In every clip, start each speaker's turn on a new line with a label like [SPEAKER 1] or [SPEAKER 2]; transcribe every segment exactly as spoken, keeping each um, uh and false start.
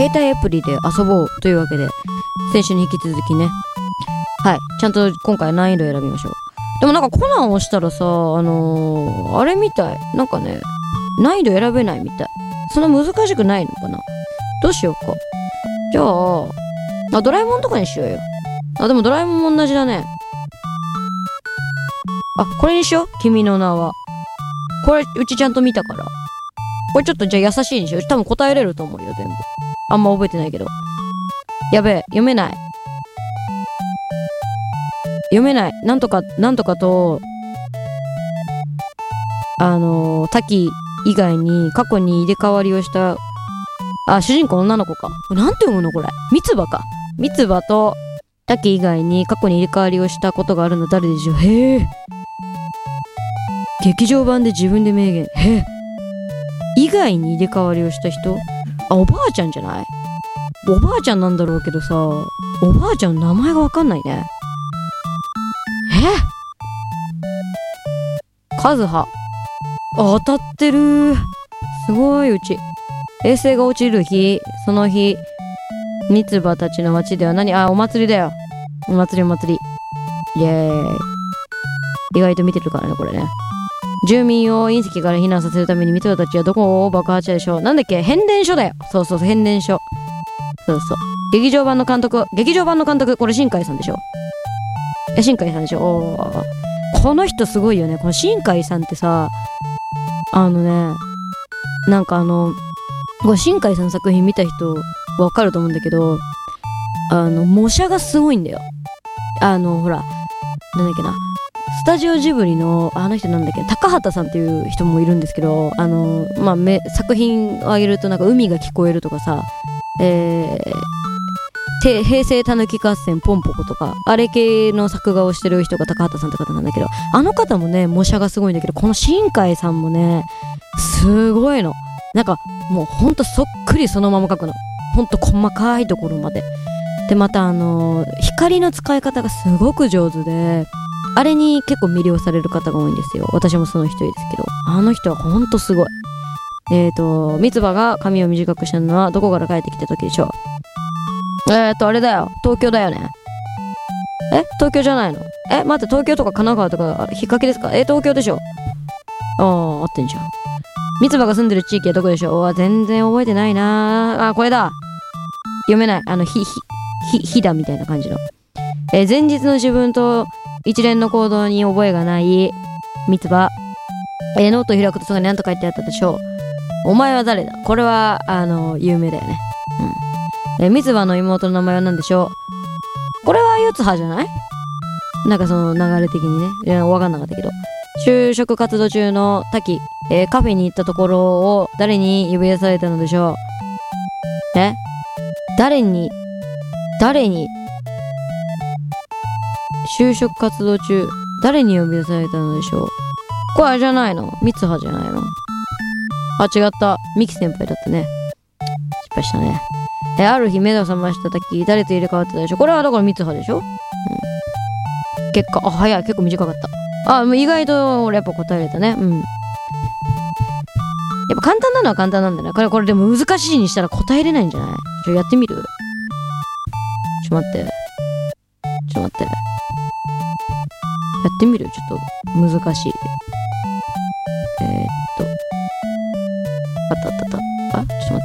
[SPEAKER 1] 携帯アプリで遊ぼうというわけで、先週に引き続きね、はい、ちゃんと今回難易度選びましょう。でもなんかコナンを押したらさ、あのー、あれみたい、なんかね、難易度選べないみたい。そんな難しくないのかな。どうしようか。じゃあ、あ、ドラえもんとかにしようよ。あ、でもドラえもんも同じだね。あ、これにしよう。君の名は。これ、うちちゃんと見たから。これちょっとじゃあ優しいにしよう。多分答えれると思うよ、全部。あんま覚えてないけど。やべえ、読めない。読めない。なんとか、なんとかと、あのー、滝以外に過去に入れ替わりをした、あ、主人公女の子か。なんて読むのこれ。三つ葉か。三つ葉と滝以外に過去に入れ替わりをしたことがあるの誰でしょう。へえ。劇場版で自分で明言。へえ。以外に入れ替わりをした人？あ、おばあちゃんじゃない？おばあちゃんなんだろうけどさ、おばあちゃんの名前がわかんないね。え？カズハ。あ、当たってる。すごい、うち。衛星が落ちる日、その日、三つ葉たちの町では何？あ、お祭りだよ。お祭りお祭り。イエーイ。意外と見てるからね、これね。住民を隕石から避難させるために三つ葉たちはどこを爆破したでしょう。なんだっけ？変電所だよ。そうそうそう、変電所。そうそう。劇場版の監督、劇場版の監督、これ新海さんでしょ。え、新海さんでしょ。おー。この人すごいよね。この新海さんってさ、あのね、なんかあの、これ新海さんの作品見た人わかると思うんだけど、あの、模写がすごいんだよ。あの、ほら、なんだっけな。スタジオジブリの、あの人なんだっけ、高畑さんっていう人もいるんですけど、あの、まあ、め作品をあげるとなんか海が聞こえるとかさ、えー、平成たぬき合戦ポンポコとか、あれ系の作画をしてる人が高畑さんって方なんだけど、あの方もね、模写がすごいんだけど、この新海さんもね、すごいの。なんか、もうほんとそっくりそのまま描くの。ほんと細かいところまで。で、またあのー、光の使い方がすごく上手で、あれに結構魅了される方が多いんですよ。私もその一人ですけど。あの人はほんとすごい。えーと、三つ葉が髪を短くしたのはどこから帰ってきた時でしょう。えーと、あれだよ。東京だよね。え東京じゃないの？え待って、東京とか神奈川とか、あれ、引っ掛けですか？え東京でしょ。あー、合ってんじゃん。三つ葉が住んでる地域はどこでしょう。うわ、全然覚えてないなあ、これだ。読めない。あの、ひ、ひ、ひ、ひだみたいな感じの。えー、前日の自分と一連の行動に覚えがない三つ葉。えー、ノートを開くとそこに何と書いてあったでしょう。お前は誰だ？これは、あの、有名だよね。うん。えー、三つ葉の妹の名前は何でしょう。これは四つ葉じゃない？なんかその流れ的にね。いや、わかんなかったけど。就職活動中の滝、えー、カフェに行ったところを誰に呼び出されたのでしょう。え誰に、誰に、就職活動中、誰に呼び出されたのでしょう。これあれじゃないの？三つ葉じゃないの？あ、違った。ミキ先輩だったね。失敗したね。え、ある日目を覚ました時、誰と入れ替わってたでしょ。これはだから三つ葉でしょ。うん。結果、あ、早い。結構短かった。あ、もう意外と俺やっぱ答えれたね。うん。やっぱ簡単なのは簡単なんだよね。これ、これでも難しいにしたら答えれないんじゃない？ちょ、やってみる？ちょ待って。ちょ待って。やってみる？ちょっと難しい。えー、っと。あったあったあった。あ、ちょっと待って。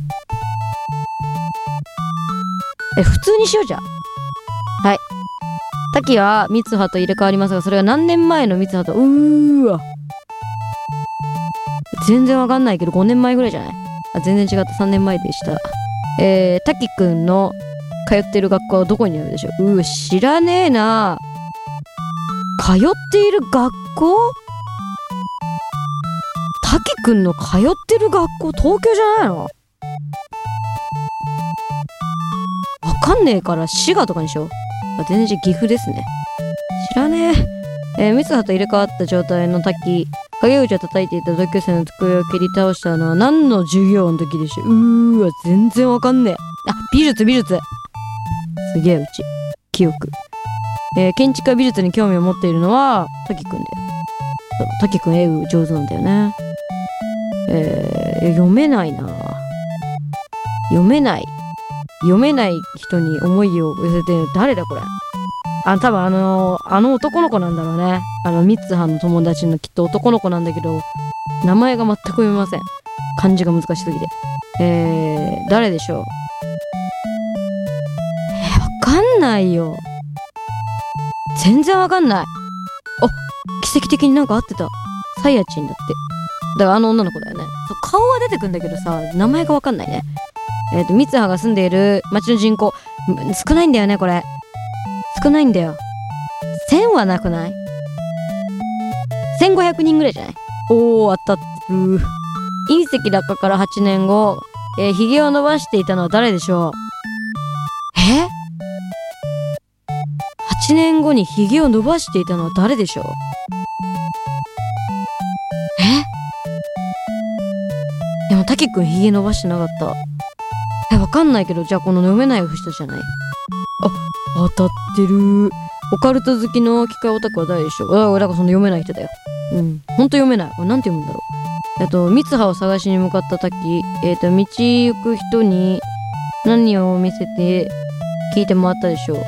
[SPEAKER 1] え、普通にしようじゃん。はい。滝は三つ葉と入れ替わりますが、それは何年前の三つ葉と、うーわ。全然わかんないけど、ごねんまえぐらいじゃない？あ、全然違った。さんねんまえでした。えー、滝くんの通ってる学校はどこにあるでしょう？うー、知らねえな。通っている学校？滝くんの通ってる学校、東京じゃないの？わかんねえから滋賀とかにしよう。あ、全然岐阜ですね。知らねえ。えー、三つ葉と入れ替わった状態の滝、影口を叩いていた同級生の机を蹴り倒したのは何の授業の時でしょう。うーわ、全然わかんねえ。あ、美術美術。すげえ、うち記憶。えー、建築や美術に興味を持っているのは滝くんだよ。そう、滝くん絵上手なんだよね。えー、読めないな。 読めない読めない人に思いを寄せてる誰だこれ。あ、多分あのあの男の子なんだろうね。あのミツハの友達のきっと男の子なんだけど、名前が全く読めません。漢字が難しすぎて。えー、誰でしょう。えー、わかんないよ。全然わかんない。あ、奇跡的になんか合ってた。サイヤチンだって。だからあの女の子だよね。そう、顔は出てくんだけどさ、名前がわかんないね。えっと、ミツハが住んでいる町の人口、少ないんだよね、これ。少ないんだよ。せんはなくない？ せんごひゃく 人ぐらいじゃない？おー、当たってる。隕石落下からはちねんご、えー、髭を伸ばしていたのは誰でしょう？え ?はち 年後に髭を伸ばしていたのは誰でしょう？えでも、滝くん髭伸ばしてなかった。え、わかんないけど、じゃあこの読めない人じゃない？あ、当たってる。オカルト好きの機械オタクは誰でしょう？あ、だからその読めない人だよ。うん。ほんと読めない。これなんて読むんだろう。えっと、ミツハを探しに向かった滝。えっと、道行く人に何を見せて聞いて回ったでしょう。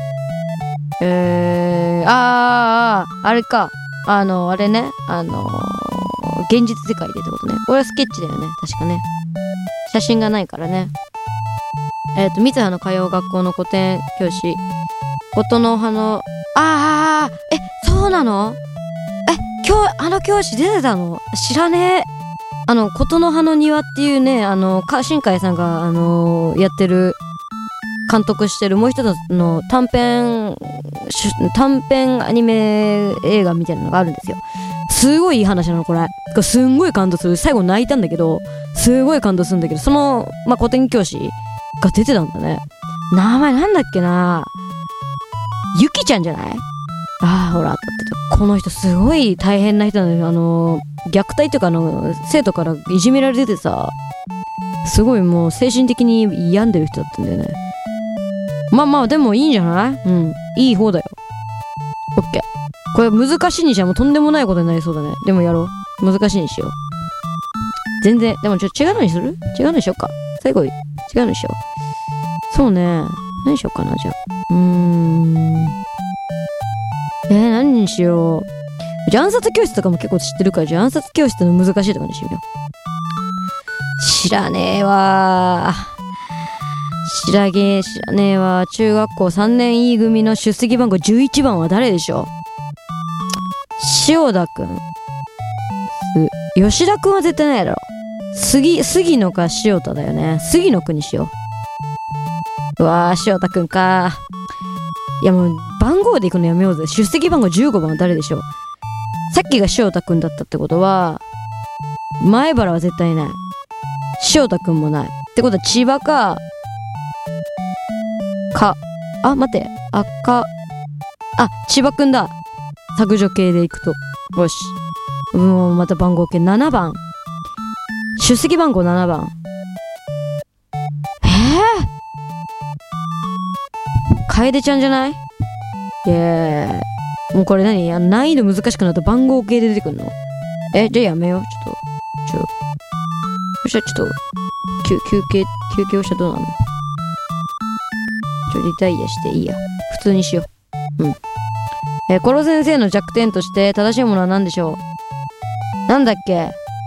[SPEAKER 1] えー、あー、あー、あれか。あの、あれね。あのー、現実世界でってことね。これはスケッチだよね。確かね。写真がないからね。えっと、ミツハの通う学校の古典教師。琴の葉の、あー、え、そうなの？え、今日、あの教師出てたの？知らねえ。あの、琴の葉の庭っていうね、あの、か、新海さんが、あのー、やってる、監督してるもう一つの短編、短編アニメ映画みたいなのがあるんですよ。すごいいい話なの、これ。すんごい感動する。最後泣いたんだけど、すごい感動するんだけど、その、まあ、古典教師が出てたんだね。名前なんだっけな？ゆきちゃんじゃない？ああ、ほら、当たってた。この人すごい大変な人なんだよ。あのー、虐待というか、あの、生徒からいじめられててさ、すごいもう精神的に病んでる人だったんだよね。まあまあ、でもいいんじゃない？うん。いい方だよ。オッケー。これ難しいにしちゃもうとんでもないことになりそうだね。でもやろう。難しいにしよう。全然、でもちょっと違うのにする？違うのにしようか。最後、違うのにしよう。そうね。何しようかな、じゃあ。うーん。えー、何にしよう。じゃあ暗殺教室とかも結構知ってるから、じゃあ暗殺教室の難しいとかにしてみよう。知らねえわー。知らねえ、知らねえわ。中学校さんねん E 組の出席番号じゅういちばんは誰でしょう？塩田くん。吉田くんは絶対ないだろ。杉、杉野か塩田だよね。杉野くんにしよう。うわー、塩田くんか。いやもう、番号で行くのやめようぜ。出席番号じゅうごばんは誰でしょう？さっきが塩田くんだったってことは、前原は絶対ない。塩田くんもない。ってことは千葉か、か、あ、待って、あ、か、あ、千葉くんだ。削除系で行くと。よし。もうまた番号系ななばん。出席番号ななばん。えー、楓ちゃんじゃない？イエーイ。もうこれ何？あの難易度難しくなったら番号系で出てくんの？え、じゃあやめよう。ちょっと、ちょ、そしたらちょっと、休、休憩、休憩をしたらどうなの？ちょ、リタイアしていいや。普通にしよう。うん。えー、コロ先生の弱点として正しいものは何でしょう？なんだっけ？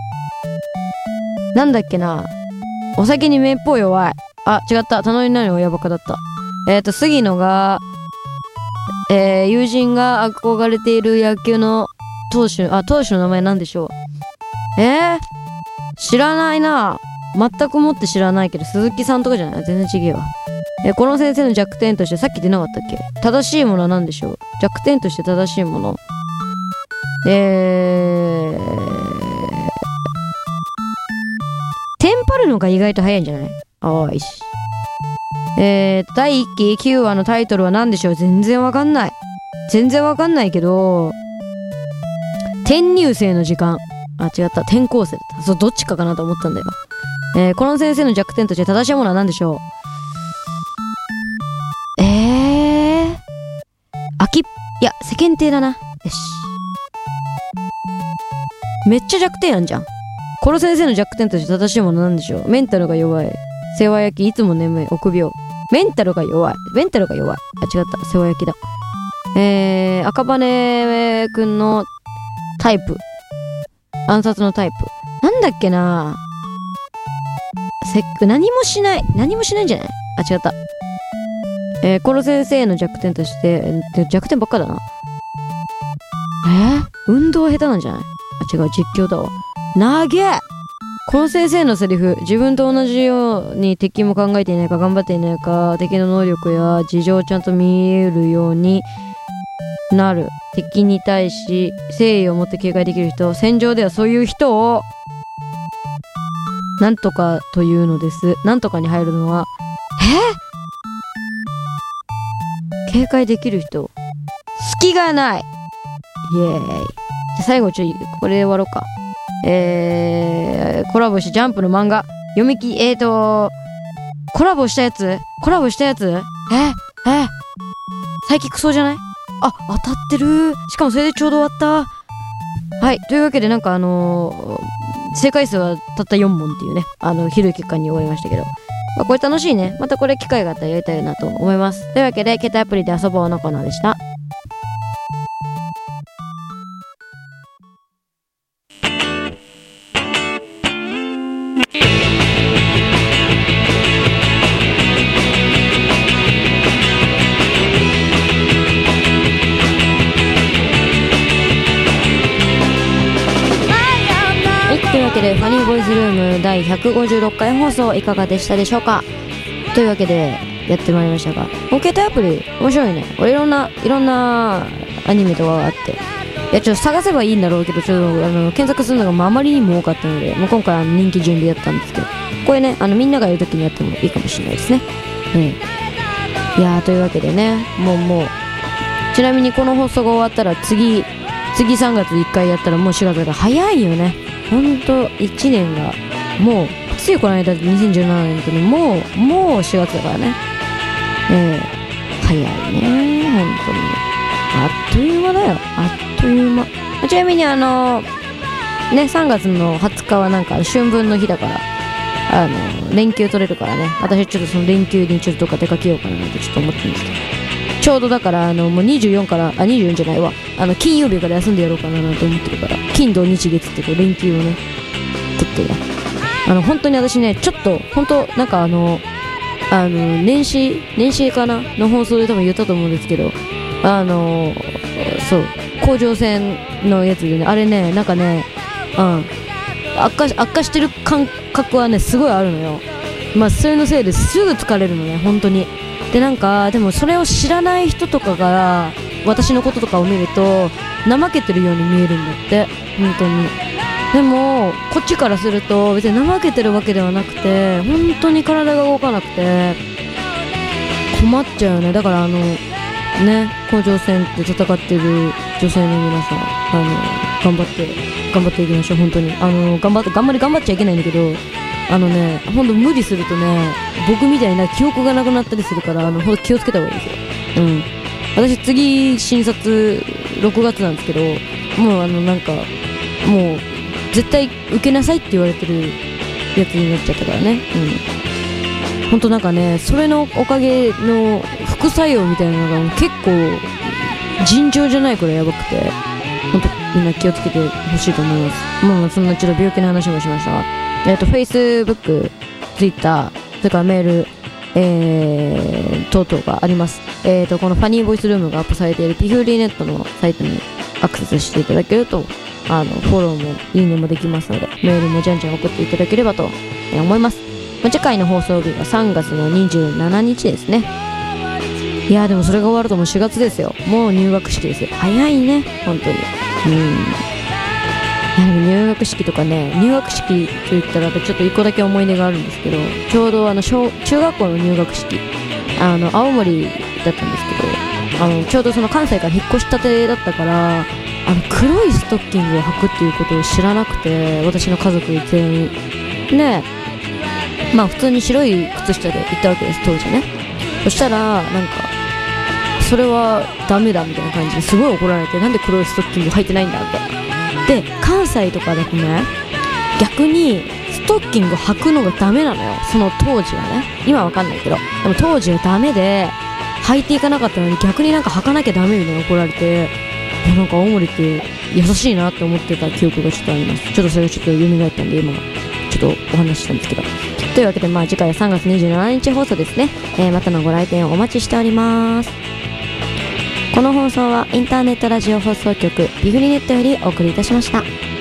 [SPEAKER 1] なんだっけな。お酒にめっぽい弱い。あ、違った。頼りないの親バカだった。えっと、杉野が、えー、友人が憧れている野球の投手、あ、投手の名前なんでしょう？えー、知らないな。全くもって知らないけど、鈴木さんとかじゃない？全然違えわ。えー、この先生の弱点として、さっき出なかったっけ？正しいものは何でしょう？弱点として正しいもの。えー、テンパるのが意外と早いんじゃない？おいし。えー、だいいっききゅうわのタイトルは何でしょう？全然わかんない。全然わかんないけど、転入生の時間。あ、違った。転校生だった。そう、どっちかかなと思ったんだよ。えー、この先生の弱点として正しいものは何でしょう？えー、秋、いや、世間体だな。よし。めっちゃ弱点やんじゃん。この先生の弱点として正しいものなんでしょう？メンタルが弱い。 世話焼きいつも眠い臆病メンタルが弱いメンタルが弱いあ違った世話焼きだ。えー、赤羽くんのタイプ暗殺のタイプなんだっけな。せっ何もしない何もしないんじゃない。あ違った。えー、コロ先生の弱点として、えー、弱点ばっかだな。えー、運動下手なんじゃない。あ違う実況だわ。なげえ。この先生のセリフ、自分と同じように敵も考えていないか頑張っていないか敵の能力や事情をちゃんと見えるようになる。敵に対し誠意を持って警戒できる人、戦場ではそういう人をなんとかというのです。なんとかに入るのはえ警戒できる人隙がない。イエーイ。じゃあ最後ちょいこれで終わろうか。えー、コラボしてジャンプの漫画読み切りえーとコラボしたやつコラボしたやつええ最近クソじゃない。あ当たってる。しかもそれでちょうど終わった。はいというわけでなんかあのー、正解数はたったよん問っていうねあのひどい結果に終わりましたけど、まあ、これ楽しいね。またこれ機会があったらやりたいなと思います。というわけで携帯アプリで遊ぼうのコーナーでした。というわけでファニーボイスルームだいひゃくごじゅうろっかい放送いかがでしたでしょうか。というわけでやってまいりましたが、もう携帯アプリ面白いね。俺いろんないろんなアニメとかがあって、いやちょっと探せばいいんだろうけどちょっとあの検索するのがあまりにも多かったので、もう今回は人気順でやったんですけど、これねあのみんながいる時にやってもいいかもしれないですね。うんいやーというわけでねもうもうちなみにこの放送が終わったら次次さんがついっかいやったらもうしがつだから早いよね。ほんといちねんがもうついこの間にせんじゅうななねんってもうもうしがつだからね。えー、早いねほんとにあっという間だよあっという間。ちなみにあのねさんがつのはつかはなんか春分の日だからあの連休取れるからね、私ちょっとその連休にちょっとどっか出かけようかなってちょっと思ってるんですけど、ちょうどだからあのもうにじゅうよんからあにじゅうよんじゃないわあの金曜日から休んでやろうかなと思ってるから、金土日月ってこう連休をね取ってねあの本当に私ねちょっと本当なんかあのあの年始年始かなの放送で多分言ったと思うんですけど、あのそう甲状腺のやつでねあれねなんかねうん悪化悪化してる感覚はねすごいあるのよ。まあそれのせいですぐ疲れるのね本当に。でなんかでもそれを知らない人とかが私のこととかを見ると怠けてるように見えるんだって本当に。でもこっちからすると別に怠けてるわけではなくて本当に体が動かなくて困っちゃうよね。だからあのね甲状腺って戦ってる女性の皆さんあの頑張って頑張っていきましょう本当に。あの頑張って頑張り頑張っちゃいけないんだけどあのねほんと無理するとね僕みたいな記憶がなくなったりするからあのほんと気をつけた方がいいですよ。うん私次診察ろくがつなんですけどもうあのなんかもう絶対受けなさいって言われてるやつになっちゃったからね。うんほんとなんかねそれのおかげの副作用みたいなのが結構尋常じゃないくらいやばくてほんとみんな気をつけてほしいと思います。もうそんなちょっと病気の話もしましたがえっと Facebook、Twitter、それからメール、えー、等々があります。えっとこのファニーボイスルームがアップされているピフーリーネットのサイトにアクセスしていただけるとあのフォローもいいねもできますのでメールもじゃんじゃん送っていただければと思います。次回の放送日がさんがつのにじゅうしちにちですね。いやーでもそれが終わるともうしがつですよ。もう入学式ですよ。早いね本当に。うんいやでも入学式とかね入学式といったらちょっといっこだけ思い出があるんですけど、ちょうどあの小中学校の入学式あの青森だったんですけどあのちょうどその関西から引っ越したてだったからあの黒いストッキングを履くっていうことを知らなくて私の家族全員ねまあ普通に白い靴下で行ったわけです当時ね。そしたらなんかそれはダメだみたいな感じですごい怒られてなんで黒いストッキング履いてないんだって。で関西とかだとね逆にストッキング履くのがダメなのよ、その当時はね。今はわかんないけど、でも当時はダメで履いていかなかったのに、逆になんか履かなきゃダメみたいな怒られて、なんか青森って優しいなって思ってた記憶がちょっとあります。ちょっとそれがちょっと蘇ったんで今ちょっとお話ししたんですけど、というわけでまあ次回はさんがつにじゅうしちにち放送ですね。えー、またのご来店をお待ちしております。この放送はインターネットラジオ放送局ビフリネットよりお送りいたしました。